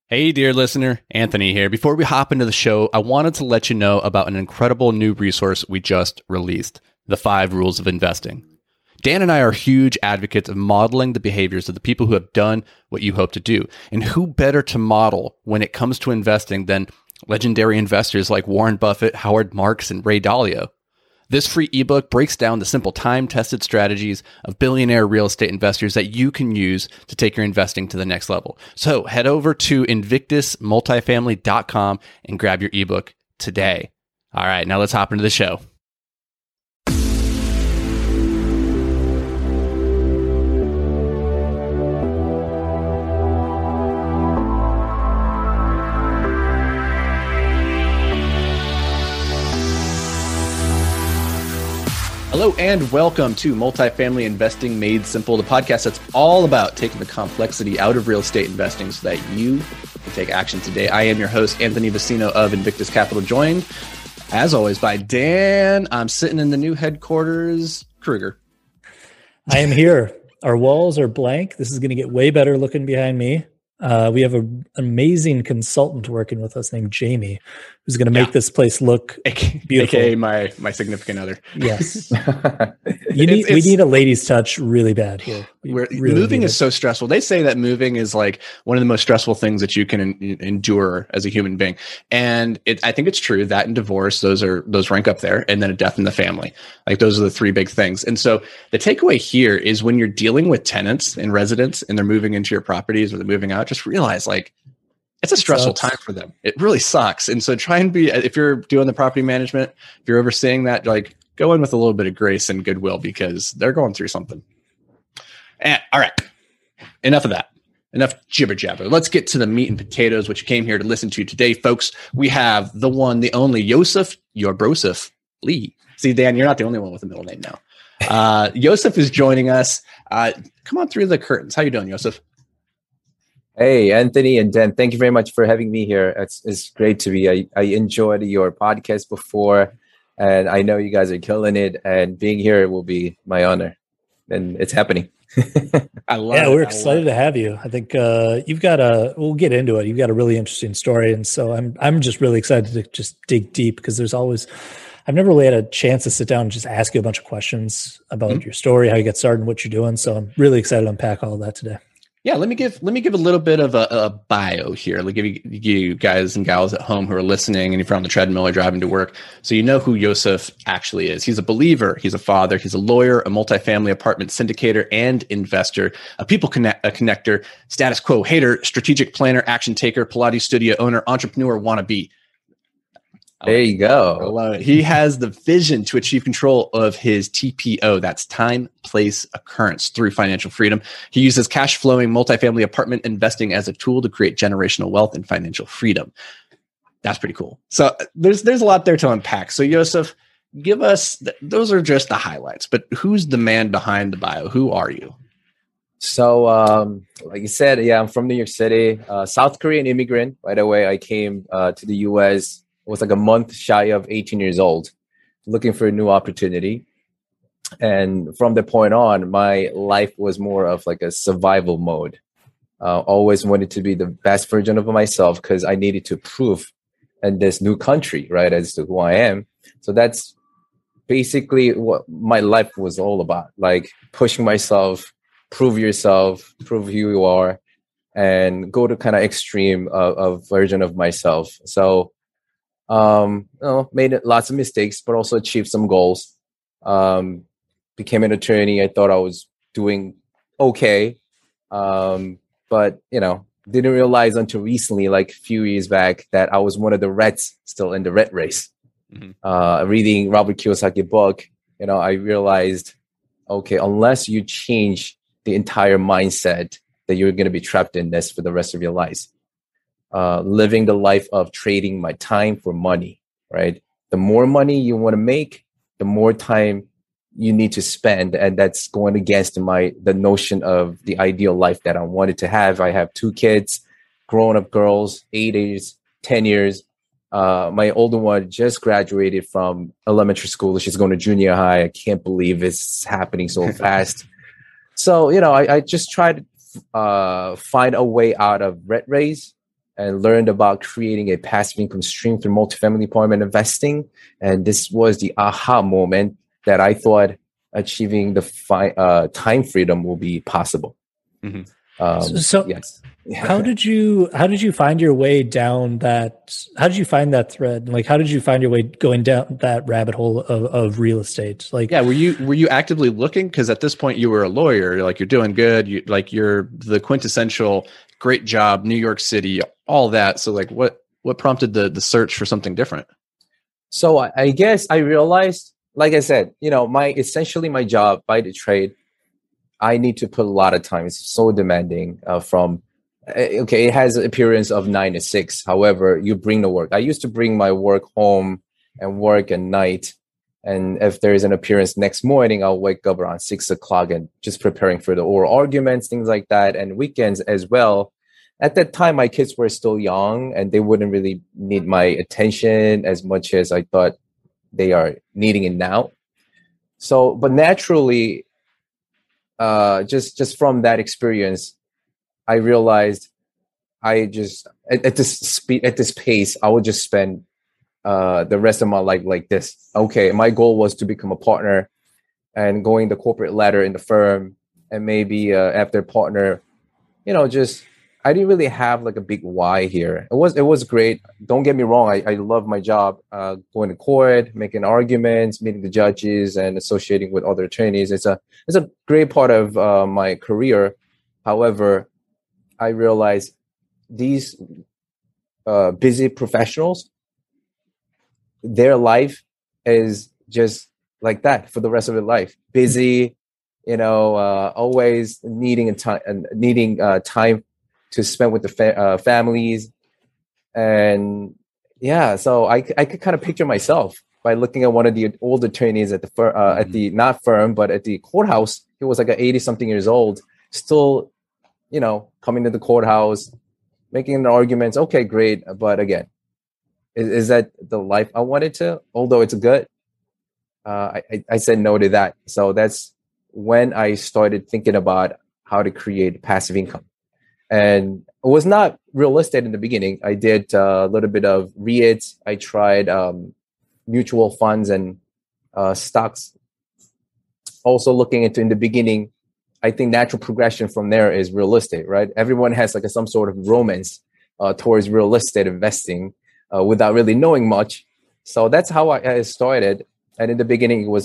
Hey, dear listener, Anthony here. Before we hop into the show, I wanted to let you know about an incredible new resource we just released, The 5 Rules of Investing. Dan and I are huge advocates of modeling the behaviors of the people who have done what you hope to do. And who better to model when it comes to investing than legendary investors like Warren Buffett, Howard Marks, and Ray Dalio? This free ebook breaks down the simple time-tested strategies of billionaire real estate investors that you can use to take your investing to the next level. So head over to invictusmultifamily.com and grab your ebook today. All right, now let's hop into the show. Hello and welcome to Multifamily Investing Made Simple, the podcast that's all about taking the complexity out of real estate investing so that you can take action today. I am your host, Anthony Vicino of Invictus Capital, joined, as always, by Dan. I'm sitting in the new headquarters, Kruger. I am here. Our walls are blank. This is going to get way better looking behind me. We have an amazing consultant working with us named Jamie, who's going to make this place look beautiful. AKA my significant other. Yes. We need a ladies' touch really bad here. Moving is so stressful. They say that moving is like one of the most stressful things that you can endure as a human being. And I think it's true that in divorce, those rank up there, and then a death in the family. Like those are the three big things. And so the takeaway here is when you're dealing with tenants and residents and they're moving into your properties or they're moving out, just realize like it's a stressful time for them. It really sucks. And so try and if you're doing the property management, if you're overseeing that, like go in with a little bit of grace and goodwill because they're going through something. And all right, enough of that. Enough jibber jabber. Let's get to the meat and potatoes, which you came here to listen to today, folks. We have the one, the only Yosef Yorbrosef Lee. See, Dan, you're not the only one with a middle name now. Yosef is joining us. Come on through the curtains. How you doing, Yosef? Hey, Anthony and Dan, thank you very much for having me here. It's great to be. I enjoyed your podcast before, and I know you guys are killing it, and being here will be my honor, and it's happening. I love it. We're excited to have you. I think you've got we'll get into it. You've got a really interesting story, and so I'm just really excited to just dig deep because I've never really had a chance to sit down and just ask you a bunch of questions about your story, how you got started, and what you're doing. So I'm really excited to unpack all of that today. Yeah, let me give a little bit of a bio here. Let me give you guys and gals at home who are listening, and if you're on the treadmill or driving to work, so you know who Yosef actually is. He's a believer. He's a father. He's a lawyer, a multifamily apartment syndicator, and investor. A people connector, status quo hater, strategic planner, action taker, Pilates studio owner, entrepreneur, wannabe. There you go. I love it. He has the vision to achieve control of his TPO, that's time, place, occurrence, through financial freedom. He uses cash flowing multifamily apartment investing as a tool to create generational wealth and financial freedom. That's pretty cool. So there's a lot there to unpack. So Yosef, give us, those are just the highlights, but who's the man behind the bio? Who are you? So, like you said, yeah, I'm from New York City, South Korean immigrant. Right away, I came to the U.S., was like a month shy of 18 years old, looking for a new opportunity. And from that point on, my life was more of like a survival mode. Always wanted to be the best version of myself because I needed to prove in this new country, right, as to who I am. So that's basically what my life was all about, like pushing myself, prove yourself, prove who you are, and go to kind of extreme of version of myself. So made lots of mistakes, but also achieved some goals. Became an attorney. I thought I was doing okay. But, didn't realize until recently, like a few years back, that I was one of the rats still in the rat race. Reading Robert Kiyosaki book, I realized, okay, unless you change the entire mindset, that you're going to be trapped in this for the rest of your life. Living the life of trading my time for money, right? The more money you want to make, the more time you need to spend. And that's going against the notion of the ideal life that I wanted to have. I have 2 kids, grown-up girls, 8 years, 10 years. My older one just graduated from elementary school. She's going to junior high. I can't believe it's happening so fast. So, I just tried to find a way out of rat race and learned about creating a passive income stream through multifamily apartment investing. And this was the aha moment that I thought achieving the time freedom will be possible. Mm-hmm. Yes. How did you find your way down that? How did you find that thread? Like, how did you find your way going down that rabbit hole of real estate? Like, yeah, were you actively looking? Because at this point you were a lawyer, like you're doing good. You're the quintessential great job, New York City, all that. So like, what prompted the search for something different? So I guess I realized, like I said, essentially my job by the trade, I need to put a lot of time. It's so demanding it has an appearance of 9 to 6. However, you bring the work. I used to bring my work home and work at night. And if there is an appearance next morning, I'll wake up around 6 o'clock and just preparing for the oral arguments, things like that. And weekends as well. At that time, my kids were still young and they wouldn't really need my attention as much as I thought they are needing it now. So, but naturally, just from that experience, I realized at this pace, I would just spend the rest of my life like this. Okay, my goal was to become a partner and going the corporate ladder in the firm, and maybe after partner, I didn't really have like a big why here. It was great. Don't get me wrong. I love my job, going to court, making arguments, meeting the judges, and associating with other attorneys. It's a great part of my career. However, I realized these busy professionals, their life is just like that for the rest of their life. Busy, always needing time to spend with the families. And yeah, so I could kind of picture myself by looking at one of the old attorneys at the at the not firm, but at the courthouse. He was like 80 something years old, still, coming to the courthouse, making the arguments. Okay, great. But again, is that the life I wanted to? Although it's good, I said no to that. So that's when I started thinking about how to create passive income. And it was not real estate in the beginning. I did a little bit of REITs. I tried mutual funds and stocks. Also looking into, in the beginning, I think natural progression from there is real estate, right? Everyone has like some sort of romance towards real estate investing without really knowing much. So that's how I started. And in the beginning, it was,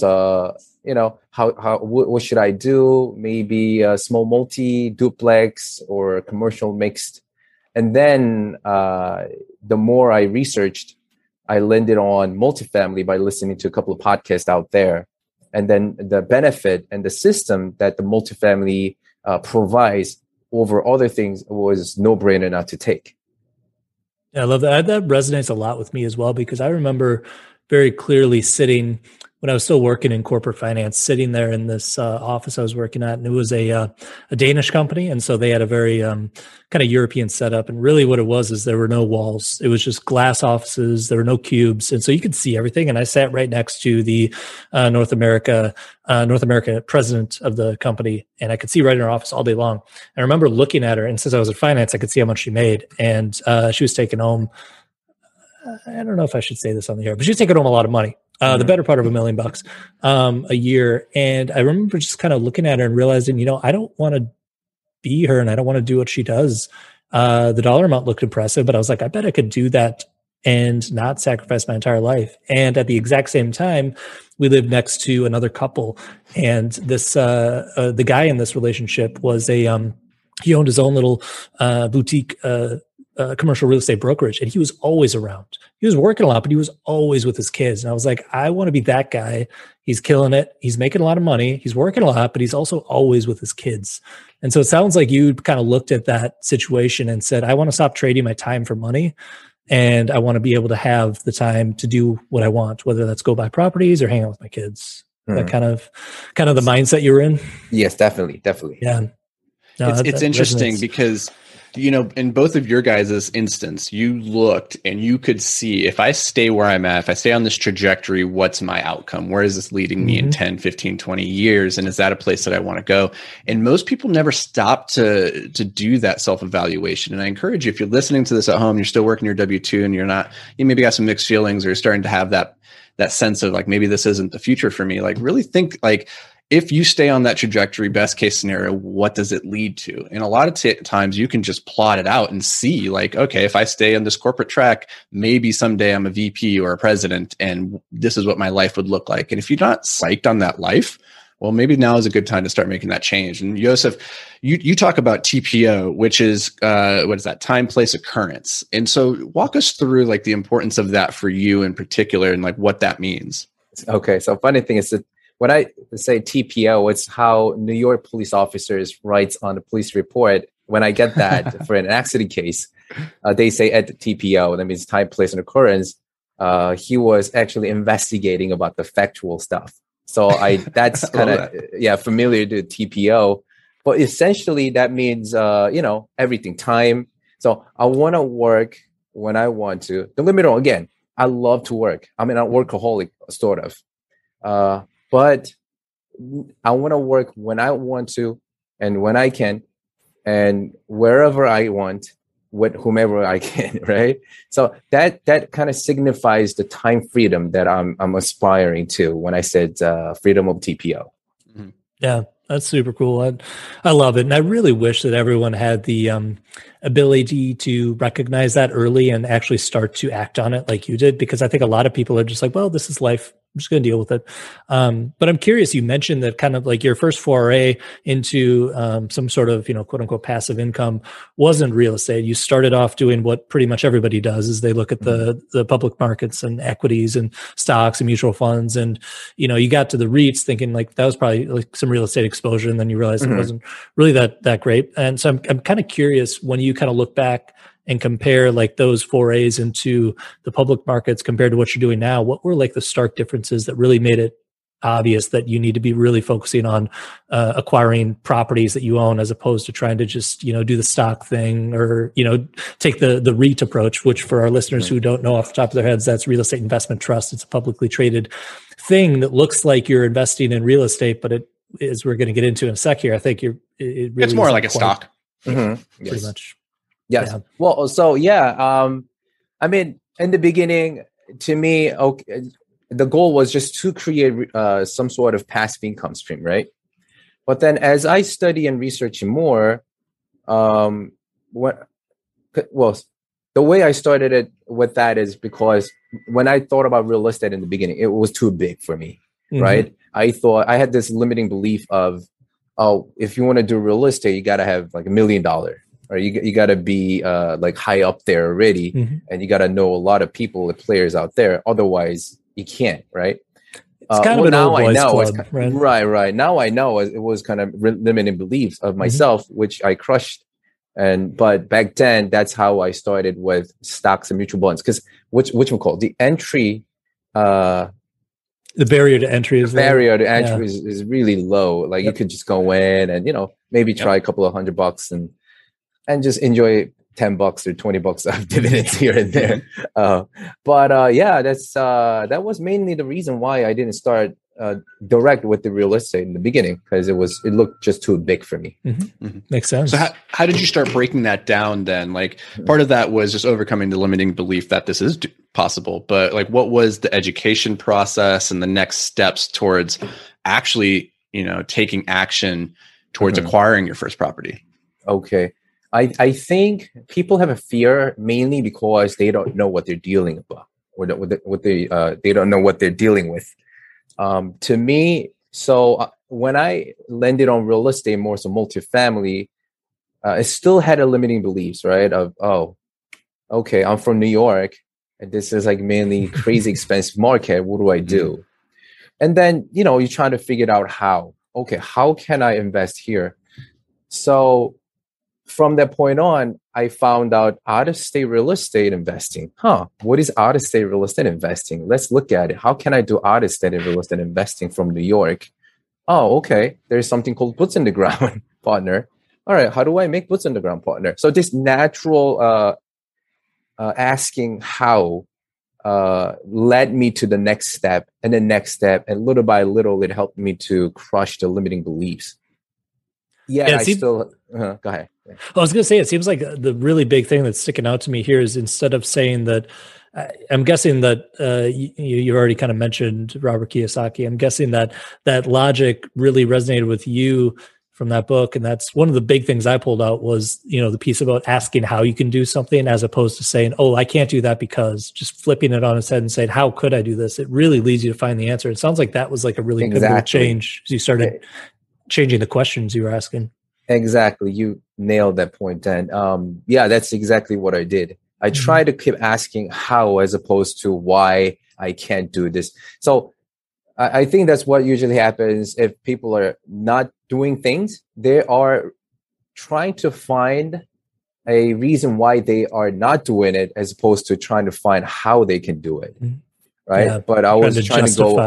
what should I do? Maybe a small multi, duplex, or commercial mixed. And then the more I researched, I landed on multifamily by listening to a couple of podcasts out there. And then the benefit and the system that the multifamily provides over other things was no-brainer not to take. Yeah, I love that. That resonates a lot with me as well, because I remember very clearly sitting when I was still working in corporate finance, sitting there in this office I was working at, and it was a Danish company, and so they had a very kind of European setup. And really, what it was is there were no walls; it was just glass offices. There were no cubes, and so you could see everything. And I sat right next to the North America president of the company, and I could see right in her office all day long. I remember looking at her, and since I was in finance, I could see how much she made, and she was taking home. I don't know if I should say this on the air, but she was taking home a lot of money. The better part of $1 million a year. And I remember just kind of looking at her and realizing, I don't want to be her and I don't want to do what she does. The dollar amount looked impressive, but I was like, I bet I could do that and not sacrifice my entire life. And at the exact same time, we lived next to another couple. And this, the guy in this relationship was he owned his own little boutique commercial real estate brokerage, and he was always around. He was working a lot, but he was always with his kids. And I was like, I want to be that guy. He's killing it. He's making a lot of money. He's working a lot, but he's also always with his kids. And so it sounds like you kind of looked at that situation and said, I want to stop trading my time for money. And I want to be able to have the time to do what I want, whether that's go buy properties or hang out with my kids. That kind of the mindset you were in. Yes, definitely. Yeah. No, it's interesting because you know, in both of your guys' instance, you looked and you could see if I stay where I'm at, if I stay on this trajectory, what's my outcome? Where is this leading me in 10, 15, 20 years? And is that a place that I want to go? And most people never stop to do that self-evaluation. And I encourage you, if you're listening to this at home, you're still working your W-2 and you maybe got some mixed feelings or you're starting to have that sense of like, maybe this isn't the future for me. Like really think like, if you stay on that trajectory, best case scenario, what does it lead to? And a lot of times you can just plot it out and see like, okay, if I stay on this corporate track, maybe someday I'm a VP or a president and this is what my life would look like. And if you're not psyched on that life, well, maybe now is a good time to start making that change. And Joseph, you talk about TPO, which is, what is that? Time, place, occurrence. And so walk us through like the importance of that for you in particular and like what that means. Okay. So funny thing is that when I say TPO, it's how New York police officers writes on the police report. When I get that for an accident case, they say at the TPO, that means time, place, and occurrence. He was actually investigating about the factual stuff. So that's kind of, familiar to TPO. But essentially that means, everything, time. So I want to work when I want to. Don't get me wrong, again, I love to work. I'm a workaholic, sort of. But I want to work when I want to and when I can and wherever I want with whomever I can, right? So that kind of signifies the time freedom that I'm aspiring to when I said freedom of TPO. Mm-hmm. Yeah, that's super cool. I love it. And I really wish that everyone had the ability to recognize that early and actually start to act on it like you did, because I think a lot of people are just like, well, this is life. I'm just going to deal with it. But I'm curious, you mentioned that kind of like your first foray into some sort of, quote unquote, passive income wasn't real estate. You started off doing what pretty much everybody does is they look at the public markets and equities and stocks and mutual funds. And, you got to the REITs thinking like that was probably like some real estate exposure. And then you realized it wasn't really that great. And so I'm kind of curious when you kind of look back and compare like those forays into the public markets compared to what you're doing now, what were like the stark differences that really made it obvious that you need to be really focusing on acquiring properties that you own as opposed to trying to just, do the stock thing or, take the REIT approach, which for our listeners who don't know off the top of their heads, that's real estate investment trust. It's a publicly traded thing that looks like you're investing in real estate, but it, as we're going to get into in a sec here, I think it's more like a stock. Pretty much. Yes. Yeah. Well, so I mean, in the beginning, to me, the goal was just to create some sort of passive income stream, right? But then, as I study and research more, the way I started it with that is because when I thought about real estate in the beginning, it was too big for me, right? I thought I had this limiting belief of, if you want to do real estate, you got to have like $1 million. Or you got to be like high up there already, and you got to know a lot of people, the players out there. Otherwise, you can't, right? It's kind of an old boys club, right. Now I know it was kind of limiting beliefs of myself, which I crushed. But back then, that's how I started with stocks and mutual bonds. Because which we call the entry. The barrier to entry is is really low. Like you could just go in and maybe try a couple of $100 and just enjoy $10 or $20 of dividends here and there. That was mainly the reason why I didn't start direct with the real estate in the beginning, because it looked just too big for me. Makes sense. So how did you start breaking that down then? Like part of that was just overcoming the limiting belief that this is possible, but like what was the education process and the next steps towards actually, taking action towards acquiring your first property? Okay. I think people have a fear mainly because they don't know what they're dealing about, or they don't know what they're dealing with. To me, so when I landed on real estate, more so multifamily, it still had a limiting beliefs, right? Of okay, I'm from New York, and this is like mainly crazy expensive market. What do I do? And then you're trying to figure out how. Okay, how can I invest here? So from that point on, I found out out-of-state real estate investing. What is out-of-state real estate investing? Let's look at it. How can I do out-of-state real estate investing from New York? Oh, okay. There's something called boots in the ground, partner. all right, how do I make boots on the ground partner? So this natural asking how led me to the next step and the next step. And little by little, it helped me to crush the limiting beliefs. Yeah, go ahead. Yeah. I was going to say, it seems like the really big thing that's sticking out to me here is instead of saying that, I'm guessing that you already kind of mentioned Robert Kiyosaki. I'm guessing that that logic really resonated with you from that book. And that's one of the big things I pulled out was, the piece about asking how you can do something as opposed to saying, oh, I can't do that because, just flipping it on its head and saying, how could I do this? It really leads you to find the answer. It sounds like that was like a really pivotal change as you started changing the questions you were asking. Exactly. You nailed that point, Dan. Yeah, that's exactly what I did. I try to keep asking how as opposed to why I can't do this. So I think that's what usually happens if people are not doing things. They are trying to find a reason why they are not doing it as opposed to trying to find how they can do it. Right. Yeah, but I was trying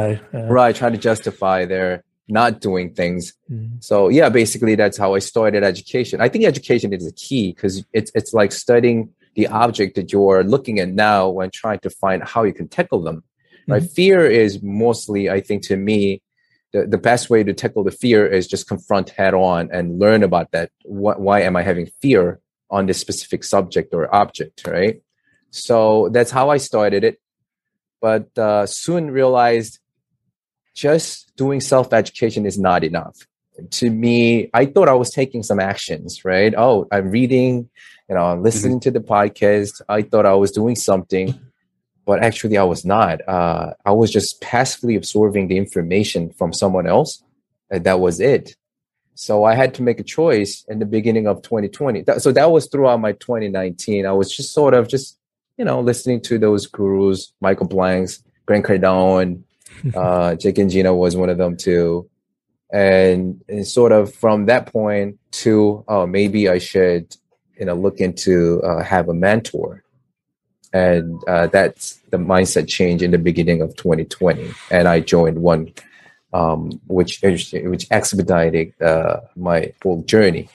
to justify their not doing things. So yeah, basically that's how I started education. I think education is the key because it's like studying the object that you're looking at now when trying to find how you can tackle them. Right? Fear is mostly, I think, to me, the best way to tackle the fear is just confront head on and learn about that. Why am I having fear on this specific subject or object, right? So that's how I started it. But soon realized just doing self-education is not enough. To me, I thought I was taking some actions, right? Oh, I'm reading, I'm listening to the podcast. I thought I was doing something, but actually I was not. I was just passively absorbing the information from someone else, and that was it. So I had to make a choice in the beginning of 2020. So that was throughout my 2019. I was just sort of listening to those gurus, Michael Blanks, Grant Cardone, Jake and Gina was one of them too. And sort of from that point to, maybe I should, look into have a mentor. And that's the mindset change in the beginning of 2020. And I joined one, which expedited my whole journey.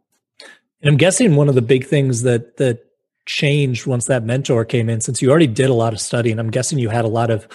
And I'm guessing one of the big things that changed once that mentor came in, since you already did a lot of studying, I'm guessing you had a lot of,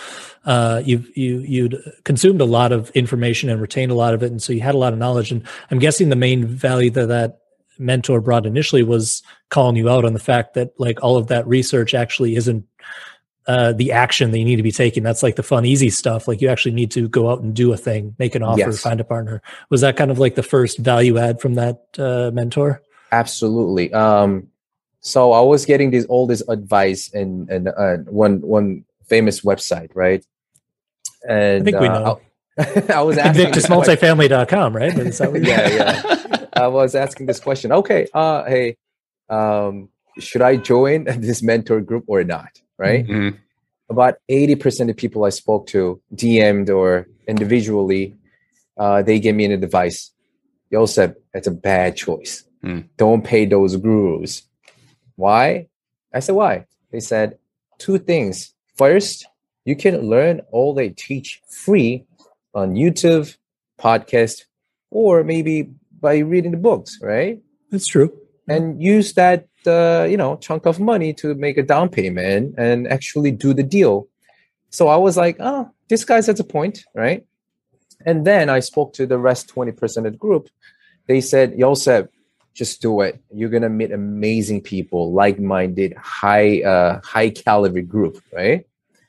you'd consumed a lot of information and retained a lot of it. And so you had a lot of knowledge. And I'm guessing the main value that mentor brought initially was calling you out on the fact that like all of that research actually isn't the action that you need to be taking. That's like the fun, easy stuff. Like you actually need to go out and do a thing, make an offer, find a partner. Was that kind of like the first value add from that mentor? Absolutely. So I was getting all this advice in one famous website, right? And I think we know. I was asking InvictusMultifamily.com, right? Is that what yeah. I was asking this question. Okay, hey, should I join this mentor group or not? Right? Mm-hmm. About 80% of people I spoke to, DM'd or individually, they gave me an advice. Joseph, it's a bad choice. Don't pay those gurus. Why? I said, why? They said 2 things. First, you can learn all they teach free on YouTube, podcast, or maybe by reading the books, right? That's true. And use that, chunk of money to make a down payment and actually do the deal. So I was like, oh, this guy's at a point, right? And then I spoke to the rest 20% of the group. They said, Joseph, just do it. You're going to meet amazing people, like-minded, high caliber group, right?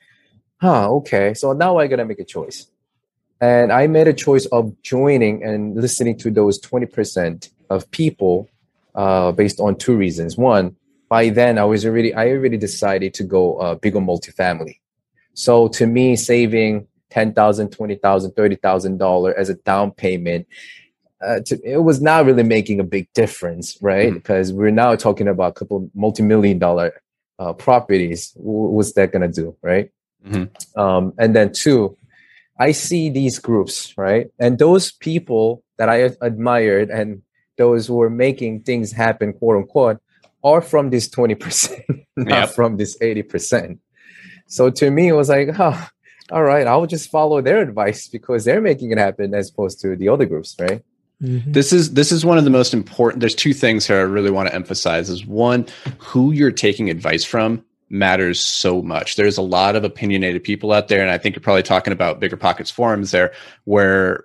Okay. So now I got to make a choice. And I made a choice of joining and listening to those 20% of people based on 2 reasons. One, by then I already decided to go big on multifamily. So to me, saving $10,000, $20,000, $30,000 as a down payment, it was not really making a big difference, right? Because we're now talking about a couple multi-million-dollar properties. What's that going to do, right? And then 2, I see these groups, right? And those people that I admired and those who were making things happen, quote unquote, are from this 20%, not from this 80%. So to me, it was like, all right, I'll just follow their advice because they're making it happen as opposed to the other groups, right? This is one of the most important. There's two things here I really want to emphasize. Is one, who you're taking advice from matters so much. There's a lot of opinionated people out there, and I think you're probably talking about Bigger Pockets forums there, where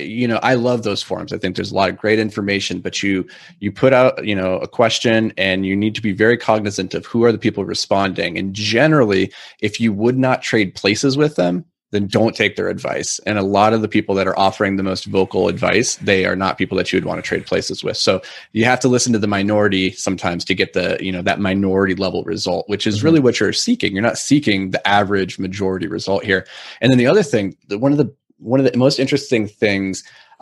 I love those forums. I think there's a lot of great information, but you put out a question, and you need to be very cognizant of who are the people responding. And generally, if you would not trade places with them, then don't take their advice. And a lot of the people that are offering the most vocal advice, they are not people that you would want to trade places with. So you have to listen to the minority sometimes to get the, that minority level result, which is really what you're seeking. You're not seeking the average majority result here. And then the other thing, one of the most interesting things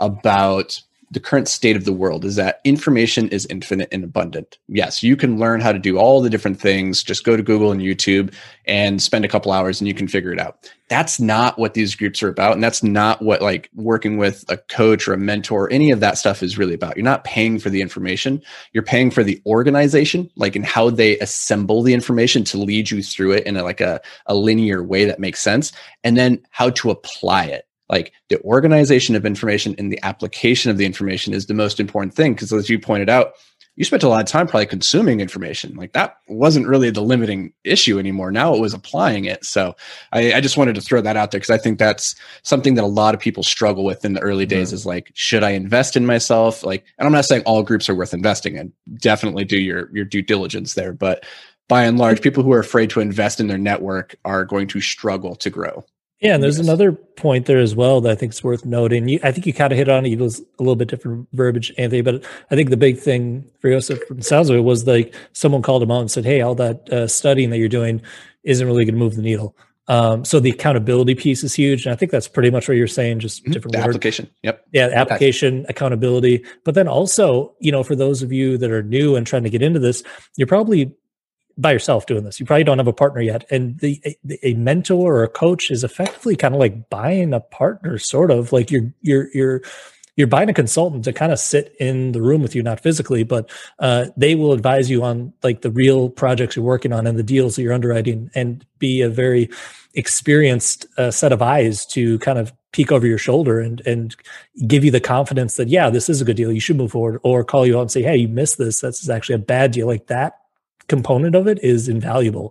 about the current state of the world is that information is infinite and abundant. Yes, you can learn how to do all the different things. Just go to Google and YouTube and spend a couple hours and you can figure it out. That's not what these groups are about. And that's not what like working with a coach or a mentor, any of that stuff is really about. You're not paying for the information. You're paying for the organization, like in how they assemble the information to lead you through it in a linear way that makes sense. And then how to apply it. Like the organization of information and the application of the information is the most important thing. Because as you pointed out, you spent a lot of time probably consuming information. Like that wasn't really the limiting issue anymore. Now it was applying it. So I just wanted to throw that out there because I think that's something that a lot of people struggle with in the early days is like, should I invest in myself? Like, and I'm not saying all groups are worth investing in. Definitely do your due diligence there. But by and large, people who are afraid to invest in their network are going to struggle to grow. Yeah, and there's another point there as well that I think is worth noting. I think you kind of hit on it. It was a little bit different verbiage, Anthony, but I think the big thing for Joseph, from the sounds of it, was like someone called him out and said, hey, all that studying that you're doing isn't really going to move the needle. So the accountability piece is huge. And I think that's pretty much what you're saying, just different the word. Application. Yep. Yeah, application, accountability. But then also, for those of you that are new and trying to get into this, you're probably by yourself doing this. You probably don't have a partner yet. And a mentor or a coach is effectively kind of like buying a partner, sort of like you're buying a consultant to kind of sit in the room with you, not physically, but they will advise you on like the real projects you're working on and the deals that you're underwriting, and be a very experienced set of eyes to kind of peek over your shoulder and give you the confidence that, yeah, this is a good deal, you should move forward, or call you out and say, hey, you missed this. That's actually a bad deal. Like that component of it is invaluable.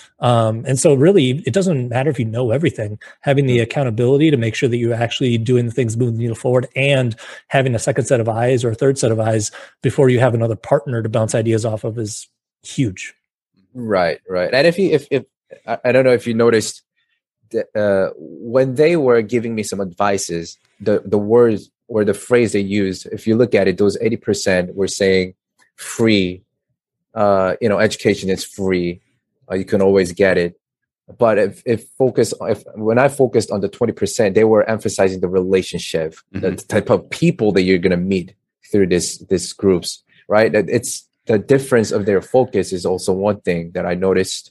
And so really it doesn't matter if you know everything. Having the accountability to make sure that you're actually doing the things moving the needle forward, and having a second set of eyes or a third set of eyes before you have another partner to bounce ideas off of is huge. Right. And if I don't know if you noticed that, when they were giving me some advices, the words or the phrase they used, if you look at it, those 80% were saying free. Education is free. You can always get it. But when I focused on the 20%, they were emphasizing the relationship, the type of people that you're going to meet through this groups, right? It's the difference of their focus is also one thing that I noticed.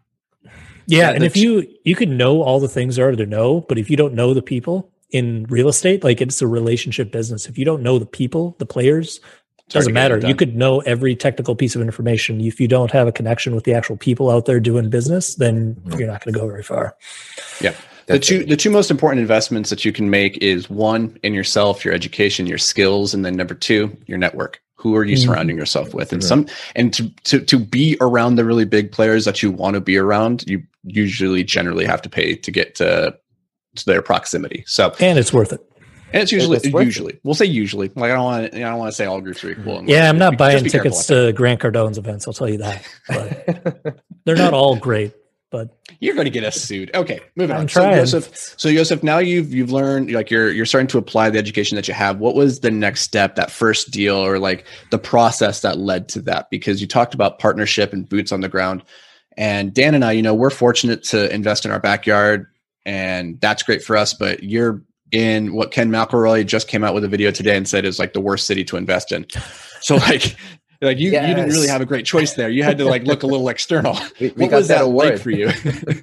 Yeah. And if you can know all the things there are to know, but if you don't know the people in real estate, like it's a relationship business. If you don't know the people, the players, doesn't matter. You could know every technical piece of information. If you don't have a connection with the actual people out there doing business, then you're not going to go very far. Yeah. The two most important investments that you can make is one, in yourself, your education, your skills, and then number two, your network. Who are you surrounding yourself with? And to be around the really big players that you want to be around, you generally have to pay to get to their proximity. And it's worth it. And it's usually we'll say usually. Like I don't want to say all groups are equal. Yeah, I'm not buying tickets to Grant Cardone's events. I'll tell you that. But they're not all great. But you're going to get us sued. Okay, moving on. Trying. So Joseph, now you've learned, like you're starting to apply the education that you have. What was the next step, that first deal, or like the process that led to that? Because you talked about partnership and boots on the ground. And Dan and I, we're fortunate to invest in our backyard, and that's great for us. But you're in what Ken McElroy just came out with a video today and said is like the worst city to invest in. So you didn't really have a great choice there. You had to like look a little external. What was that like for you?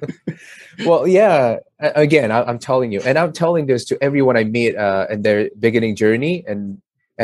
Well, yeah. Again, I'm telling you, and I'm telling this to everyone I meet in their beginning journey and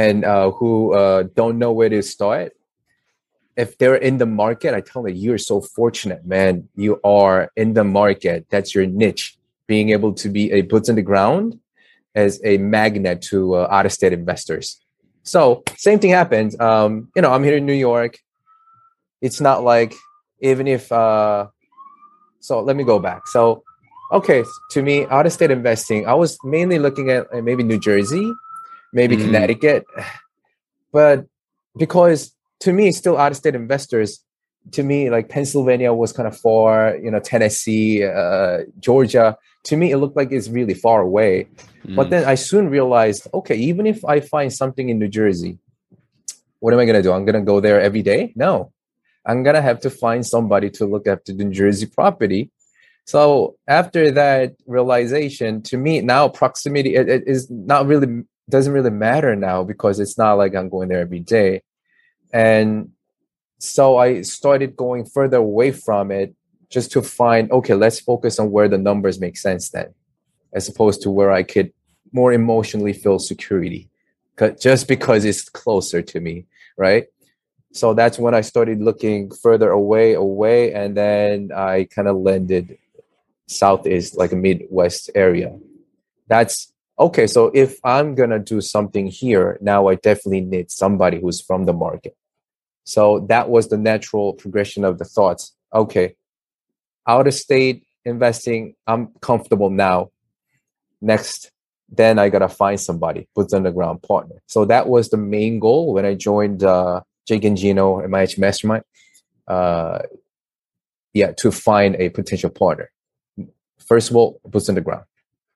who don't know where to start. If they're in the market, I tell them, you're so fortunate, man. You are in the market. That's your niche. Being able to be a boots on the ground as a magnet to out-of-state investors. So same thing happened. I'm here in New York. It's not like even if so let me go back. So okay, to me, out of state investing, I was mainly looking at maybe New Jersey, maybe Connecticut, but because to me, still out of state investors, to me, like Pennsylvania was kind of far, Tennessee, Georgia. To me, it looked like it's really far away. But then I soon realized, okay, even if I find something in New Jersey, what am I going to do? I'm going to go there every day? No, I'm going to have to find somebody to look after the New Jersey property. So after that realization, to me now proximity it is not really, doesn't really matter now, because it's not like I'm going there every day. And so I started going further away from it just to find, okay, let's focus on where the numbers make sense then, as opposed to where I could more emotionally feel security, just because it's closer to me, right? So that's when I started looking further away, and then I kind of landed Southeast, like a Midwest area. That's okay. So if I'm going to do something here, now I definitely need somebody who's from the market. So that was the natural progression of the thoughts. Okay, out of state investing, I'm comfortable now. Next, then I got to find somebody, boots on the ground partner. So that was the main goal when I joined Jake and Gino and MIH Mastermind. To find a potential partner. First of all, boots on the ground.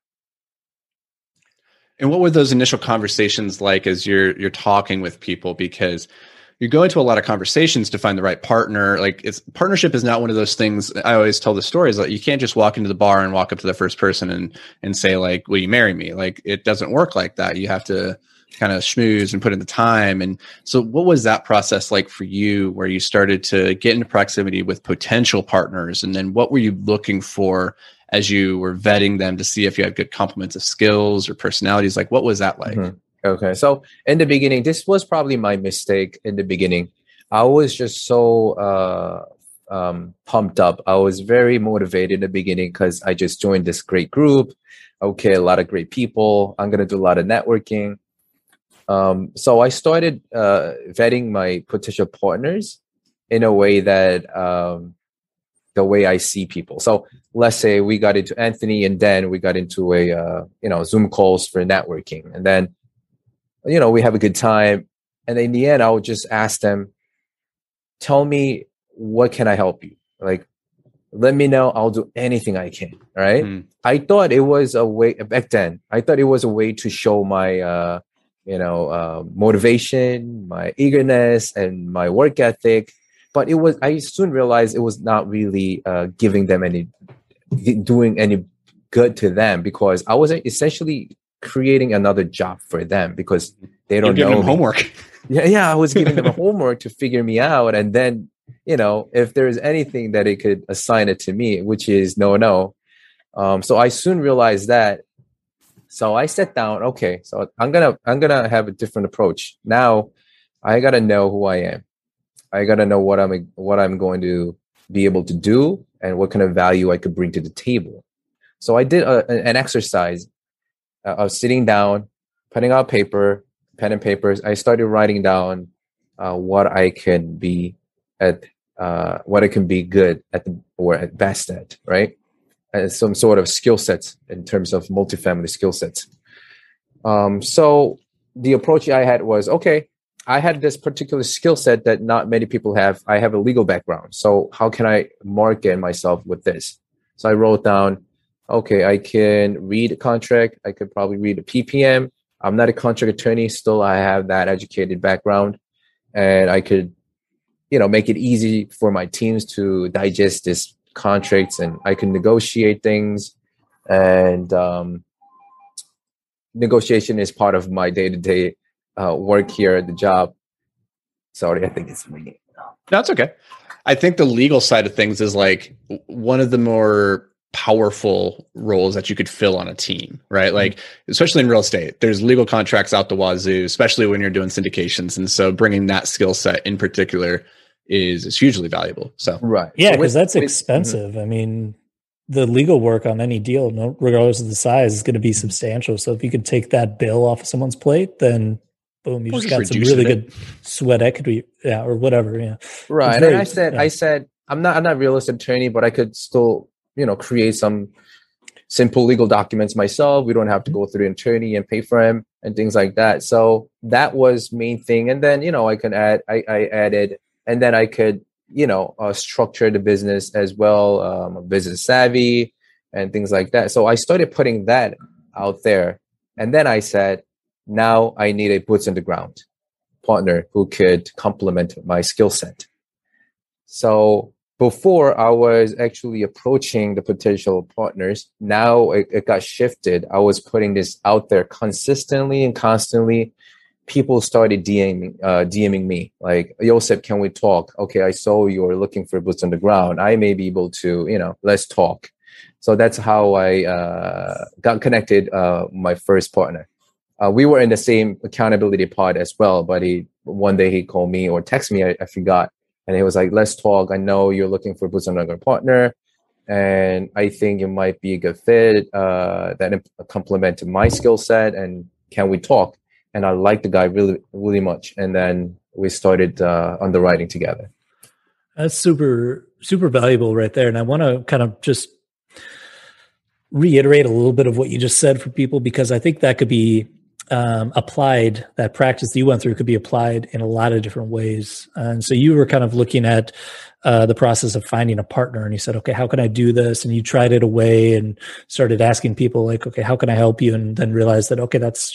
And what were those initial conversations like as you're talking with people? Because you're going to a lot of conversations to find the right partner. Like, partnership is not one of those things. I always tell the stories that you can't just walk into the bar and walk up to the first person and say, like, will you marry me? Like, it doesn't work like that. You have to kind of schmooze and put in the time. And so what was that process like for you, where you started to get into proximity with potential partners? And then what were you looking for as you were vetting them to see if you had good complements of skills or personalities? Like, what was that like? Mm-hmm. Okay. So in the beginning, this was probably my mistake in the beginning. I was just so pumped up. I was very motivated in the beginning because I just joined this great group. Okay, a lot of great people. I'm going to do a lot of networking. So I started vetting my potential partners in a way that the way I see people. So let's say we got into Anthony, and then we got into a Zoom calls for networking, and then we have a good time. And in the end, I would just ask them, tell me, what can I help you? Like, let me know. I'll do anything I can. All right. I thought it was a way back then. I thought it was a way to show my, motivation, my eagerness, and my work ethic. But I soon realized it was not really doing any good to them, because I was essentially creating another job for them, because they don't know them homework. Yeah, I was giving them a homework to figure me out, and then if there's anything that it could assign it to me, which is no. So I soon realized that. So I sat down. Okay, so I'm gonna have a different approach now. I gotta know who I am. I gotta know what I'm going to be able to do, and what kind of value I could bring to the table. So I did an exercise of sitting down, putting out pen and papers. I started writing down what I can be at, what I can be good at, or at best at, right? And some sort of skill sets in terms of multifamily skill sets. So the approach I had was, okay, I had this particular skill set that not many people have. I have a legal background. So how can I market myself with this? So I wrote down, okay, I can read a contract. I could probably read a PPM. I'm not a contract attorney. Still, I have that educated background, and I could, make it easy for my teams to digest this contracts, and I can negotiate things. And negotiation is part of my day-to-day work here at the job. Sorry, I think it's me. No, it's okay. I think the legal side of things is like one of the more powerful roles that you could fill on a team, right? Like, especially in real estate, there's legal contracts out the wazoo, especially when you're doing syndications. And so bringing that skill set in particular is hugely valuable. So, right. Yeah, because that's expensive. I mean, the legal work on any deal, regardless of the size, is going to be substantial. So if you could take that bill off of someone's plate, then boom, you Or just just got some reducing really it. good sweat equity, or whatever. Yeah, Right. it's And very. I said, I'm not a real estate attorney, but I could still, create some simple legal documents myself. We don't have to go through an attorney and pay for him and things like that. So that was main thing. And then, I added, and then I could, structure the business as well, business savvy and things like that. So I started putting that out there. And then I said, now I need a boots on the ground partner who could complement my skill set. So before I was actually approaching the potential partners, now it got shifted. I was putting this out there consistently and constantly. People started DMing me like, Joseph, can we talk? Okay, I saw you're looking for boots on the ground. I may be able to, let's talk. So that's how I got connected, my first partner. We were in the same accountability pod as well, but one day he called me or texted me, I forgot. And he was like, let's talk. I know you're looking for boots on the ground partner, and I think it might be a good fit that complement my skill set. And can we talk? And I liked the guy really, really much. And then we started underwriting together. That's super, super valuable right there. And I want to kind of just reiterate a little bit of what you just said for people, because I think that could be applied, that practice that you went through could be applied in a lot of different ways. And so you were kind of looking at the process of finding a partner, and you said, okay, how can I do this? And you tried it away and started asking people like, okay, how can I help you? And then realized that, okay, that's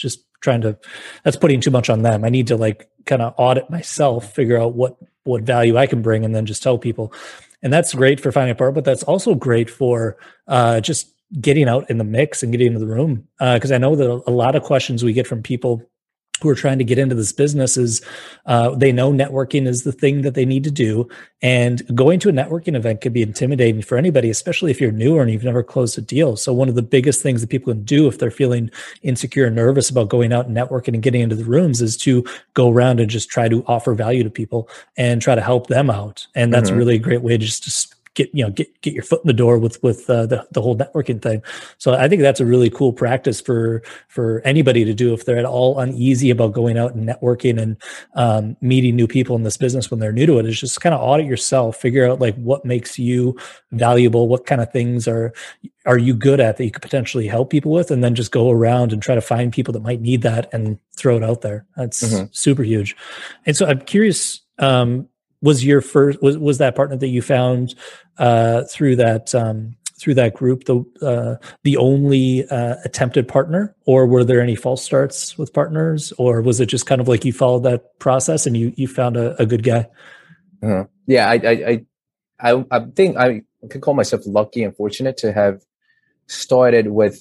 putting too much on them. I need to like kind of audit myself, figure out what value I can bring, and then just tell people. And that's great for finding a partner, but that's also great for just getting out in the mix and getting into the room. Because I know that a lot of questions we get from people who are trying to get into this business is they know networking is the thing that they need to do. And going to a networking event can be intimidating for anybody, especially if you're newer and you've never closed a deal. So one of the biggest things that people can do if they're feeling insecure and nervous about going out and networking and getting into the rooms is to go around and just try to offer value to people and try to help them out. And that's really a great way to just get your foot in the door with the whole networking thing. So I think that's a really cool practice for anybody to do if they're at all uneasy about going out and networking and meeting new people in this business when they're new to it. Is just kind of audit yourself, figure out like what makes you valuable, what kind of things are you good at that you could potentially help people with, and then just go around and try to find people that might need that and throw it out there. That's super huge. And so I'm curious, was that partner that you found through that group the only attempted partner, or were there any false starts with partners, or was it just kind of like you followed that process and you found a good guy? Yeah, I think I could call myself lucky and fortunate to have started with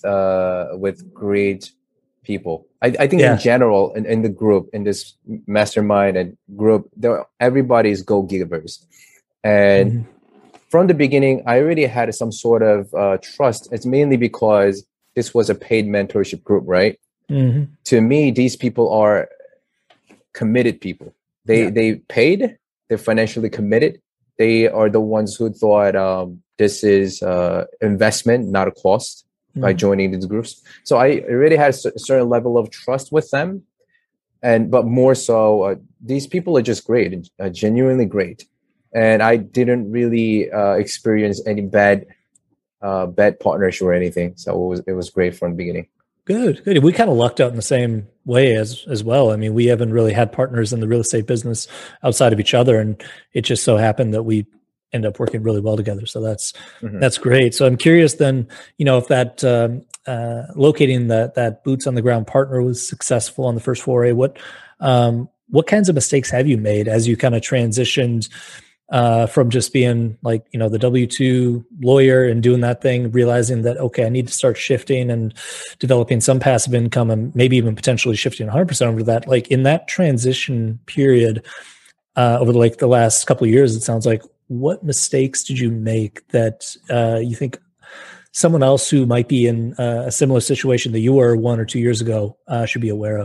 great people. I think in general, in the group, in this mastermind and group, everybody's go-givers. And from the beginning, I already had some sort of trust. It's mainly because this was a paid mentorship group, right? To me, these people are committed people. They paid, they're financially committed. They are the ones who thought this is investment, not a cost, by joining these groups. So I already had a certain level of trust with them. But more so, these people are just great, genuinely great. And I didn't really experience any bad partnership or anything. So it was great from the beginning. Good. We kind of lucked out in the same way as well. I mean, we haven't really had partners in the real estate business outside of each other, and it just so happened that we end up working really well together. So that's great. So I'm curious then, if that locating that boots on the ground partner was successful on the first foray, what kinds of mistakes have you made as you kind of transitioned from just being like, the W-2 lawyer and doing that thing, realizing that, okay, I need to start shifting and developing some passive income and maybe even potentially shifting 100% over to that. Like in that transition period over the last couple of years, it sounds like, what mistakes did you make that you think someone else who might be in a similar situation that you were 1 or 2 years ago should be aware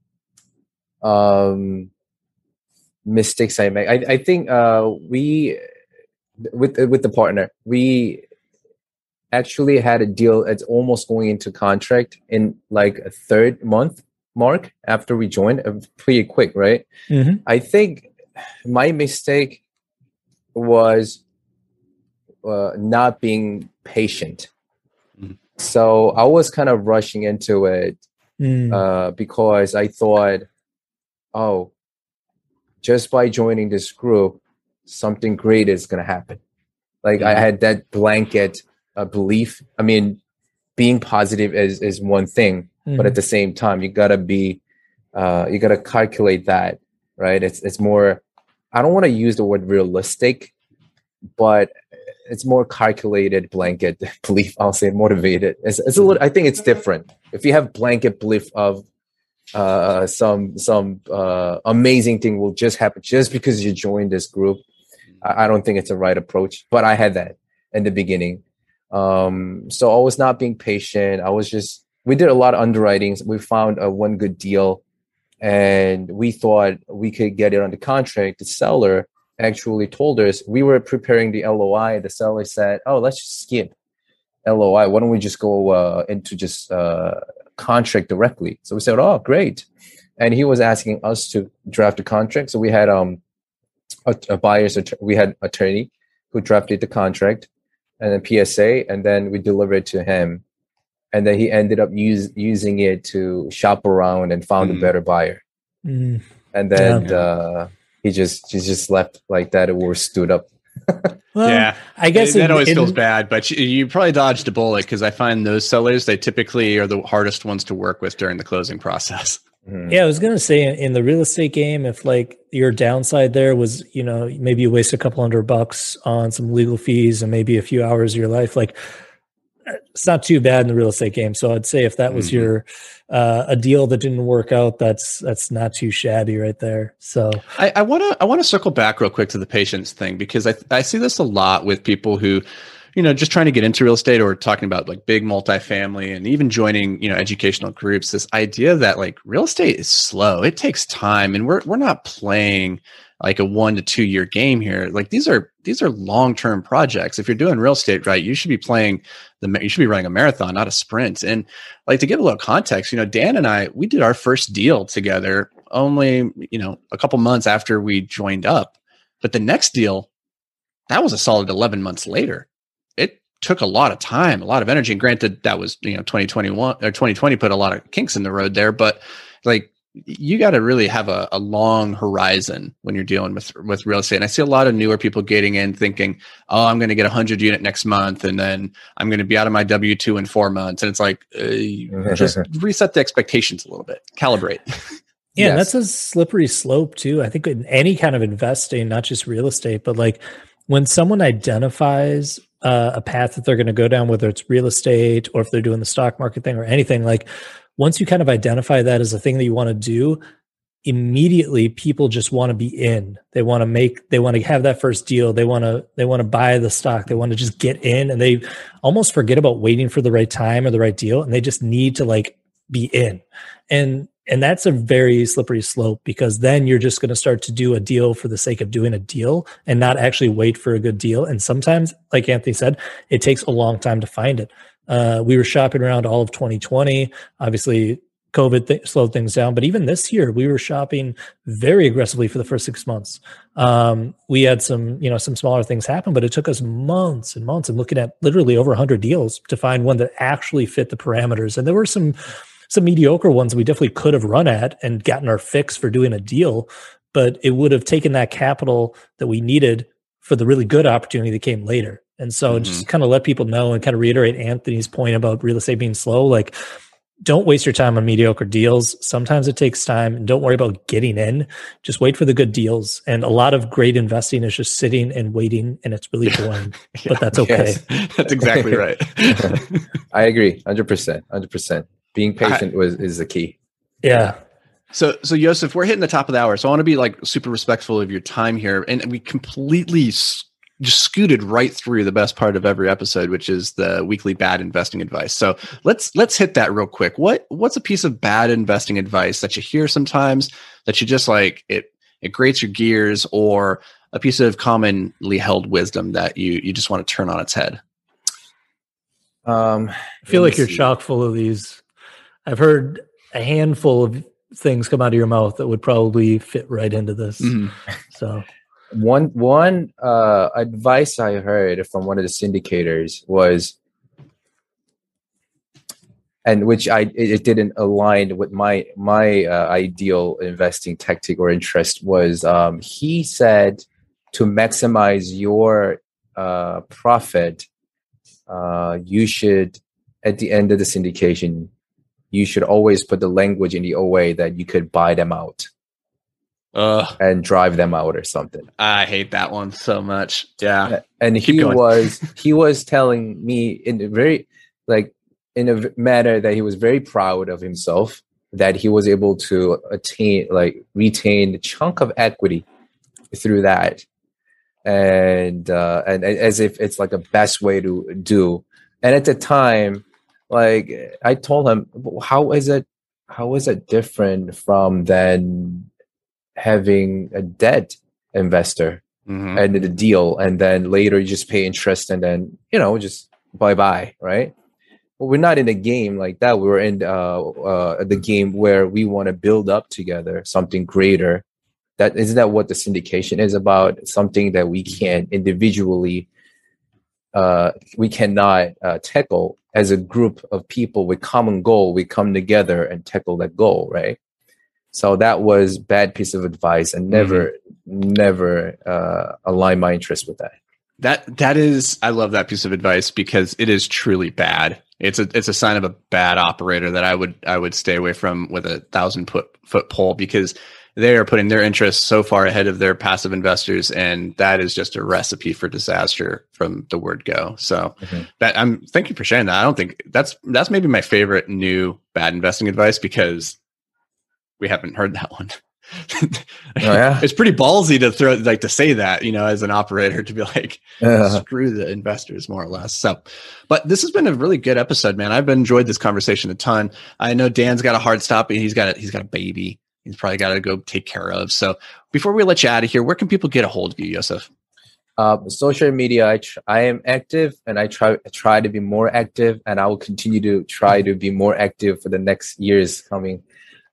of? Mistakes I make. I think we with the partner, we actually had a deal that's almost going into contract in like a third month. mark after we joined, pretty quick, right? Mm-hmm. I think my mistake was not being patient. Mhm. So I was kind of rushing into it because I thought, oh, just by joining this group, something great is going to happen. Like I had that blanket belief. I mean, being positive is one thing, but at the same time, you gotta calculate that, right? It's more, I don't want to use the word realistic, but it's more calculated blanket belief. I'll say motivated. It's a little, I think it's different. If you have blanket belief of some amazing thing will just happen just because you joined this group, I don't think it's a right approach. But I had that in the beginning. So I was not being patient. We did a lot of underwritings. We found one good deal and we thought we could get it on the contract. The seller actually told us, we were preparing the LOI. The seller said, oh, let's just skip LOI. Why don't we just go into just contract directly? So we said, oh, great. And he was asking us to draft the contract. So we had we had attorney who drafted the contract and then PSA, and then we delivered it to him. And then he ended up using it to shop around and found a better buyer. And then he just left like that or stood up. Well, yeah, I guess that always feels bad, but you probably dodged a bullet because I find those sellers, they typically are the hardest ones to work with during the closing process. Yeah, I was going to say in the real estate game, if like your downside there was, maybe you waste a couple $100 on some legal fees and maybe a few hours of your life, like it's not too bad in the real estate game. So I'd say if that was your a deal that didn't work out, that's not too shabby right there. So I want to circle back real quick to the patience thing, because I see this a lot with people who, just trying to get into real estate or talking about like big multifamily and even joining, educational groups, this idea that like real estate is slow. It takes time, and we're not playing like a 1 to 2 year game here. Like these are long-term projects. If you're doing real estate right, you should be running a marathon, not a sprint. And like, to give a little context, Dan and I, we did our first deal together only, a couple months after we joined up. But the next deal, that was a solid 11 months later. It took a lot of time, a lot of energy. And granted, that was, 2021 or 2020 put a lot of kinks in the road there, but like, you got to really have a long horizon when you're dealing with real estate. And I see a lot of newer people getting in thinking, oh, I'm going to get 100 unit next month, and then I'm going to be out of my W-2 in 4 months. And it's like, just reset the expectations a little bit, calibrate. Yeah, yes. That's a slippery slope too. I think in any kind of investing, not just real estate, but like when someone identifies a path that they're going to go down, whether it's real estate or if they're doing the stock market thing or anything, like once you kind of identify that as a thing that you want to do, immediately people just want to be in. They want to have that first deal. They want to buy the stock. They want to just get in, and they almost forget about waiting for the right time or the right deal. And they just need to like be in. And that's a very slippery slope, because then you're just going to start to do a deal for the sake of doing a deal and not actually wait for a good deal. And sometimes, like Anthony said, it takes a long time to find it. We were shopping around all of 2020. Obviously, COVID slowed things down, but even this year, we were shopping very aggressively for the first 6 months. We had some smaller things happen, but it took us months and months and looking at literally over 100 deals to find one that actually fit the parameters. And there were some mediocre ones we definitely could have run at and gotten our fix for doing a deal, but it would have taken that capital that we needed for the really good opportunity that came later. And so just kind of let people know and kind of reiterate Anthony's point about real estate being slow. Like, don't waste your time on mediocre deals. Sometimes it takes time, and don't worry about getting in. Just wait for the good deals. And a lot of great investing is just sitting and waiting, and it's really boring, but that's okay. Yes. That's exactly right. I agree. 100%. Being patient is the key. Yeah. So Joseph, we're hitting the top of the hour. So I want to be like super respectful of your time here. And we completely just scooted right through the best part of every episode, which is the weekly bad investing advice. So let's hit that real quick. What's a piece of bad investing advice that you hear sometimes that you just like, it grates your gears, or a piece of commonly held wisdom that you just want to turn on its head? I feel like you're chock full of these. I've heard a handful of things come out of your mouth that would probably fit right into this. So one advice I heard from one of the syndicators was, and which it didn't align with my ideal investing tactic or interest, was he said to maximize your profit, you should, at the end of the syndication, you should always put the language in the OA that you could buy them out and drive them out or something. I hate that one so much. Yeah. And he was telling me in a very, like, in a manner that he was very proud of himself, that he was able to retain a chunk of equity through that. And as if it's like a best way to do. And at the time, like, I told him, how is it different from then having a debt investor and the deal, and then later you just pay interest and then, just bye, right? Well, we're not in a game like that. We're in the game where we want to build up together something greater. Isn't that what the syndication is about? Something that we can individually, we cannot tackle. As a group of people with common goal, we come together and tackle that goal, right? So that was bad piece of advice, and never align my interest with that. That is, I love that piece of advice because it is truly bad. It's a sign of a bad operator that I would stay away from with a 1,000-foot pole, because they are putting their interests so far ahead of their passive investors, and that is just a recipe for disaster from the word go. So thank you for sharing that. I don't think that's maybe my favorite new bad investing advice, because we haven't heard that one. It's pretty ballsy to say that, as an operator, to be like, screw the investors, more or less. So, but this has been a really good episode, man. I've enjoyed this conversation a ton. I know Dan's got a hard stop, and he's got a baby he's probably got to go take care of. So before we let you out of here, where can people get a hold of you, Yosef? Social media, I am active, and I try to be more active, and I will continue to try to be more active for the next years coming.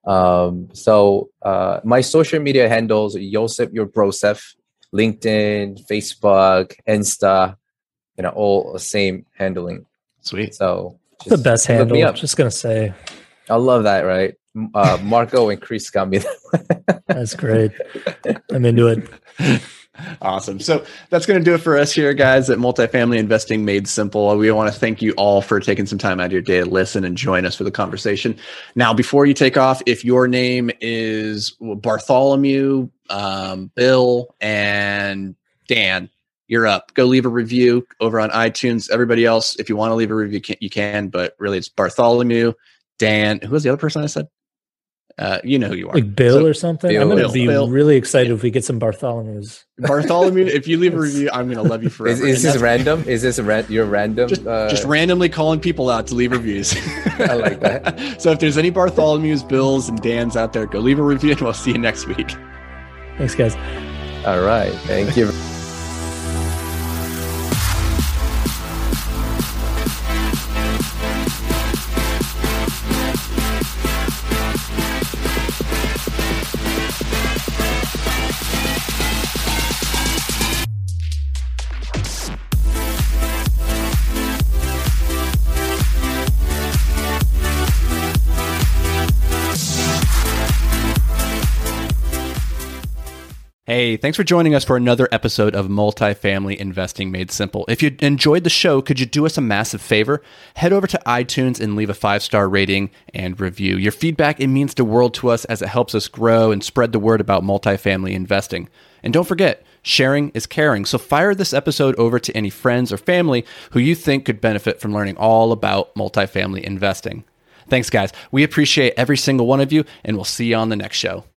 So my social media handles, Yosef Your Brosef, LinkedIn, Facebook, Insta, all the same handling. Sweet. So the best handle. I'm just gonna say, I love that, right? Marco and Chris got me that. That's great. I'm into it. Awesome. So that's going to do it for us here, guys, at Multifamily Investing Made Simple. We want to thank you all for taking some time out of your day to listen and join us for the conversation. Now, before you take off, if your name is Bartholomew, Bill, and Dan, you're up. Go leave a review over on iTunes. Everybody else, if you want to leave a review, you can, but really it's Bartholomew, Dan. Who was the other person I said? You know who you are. Like Bill or something? Bill, I'm going to be really excited if we get some Bartholomews. Bartholomew, if you leave a review, I'm going to love you forever. Is this random? Is this your random? Just randomly calling people out to leave reviews. I like that. So if there's any Bartholomews, Bills, and Dans out there, go leave a review, and we'll see you next week. Thanks, guys. All right. Thank you. Hey, thanks for joining us for another episode of Multifamily Investing Made Simple. If you enjoyed the show, could you do us a massive favor? Head over to iTunes and leave a 5-star rating and review. Your feedback, it means the world to us as it helps us grow and spread the word about multifamily investing. And don't forget, sharing is caring. So fire this episode over to any friends or family who you think could benefit from learning all about multifamily investing. Thanks, guys. We appreciate every single one of you, and we'll see you on the next show.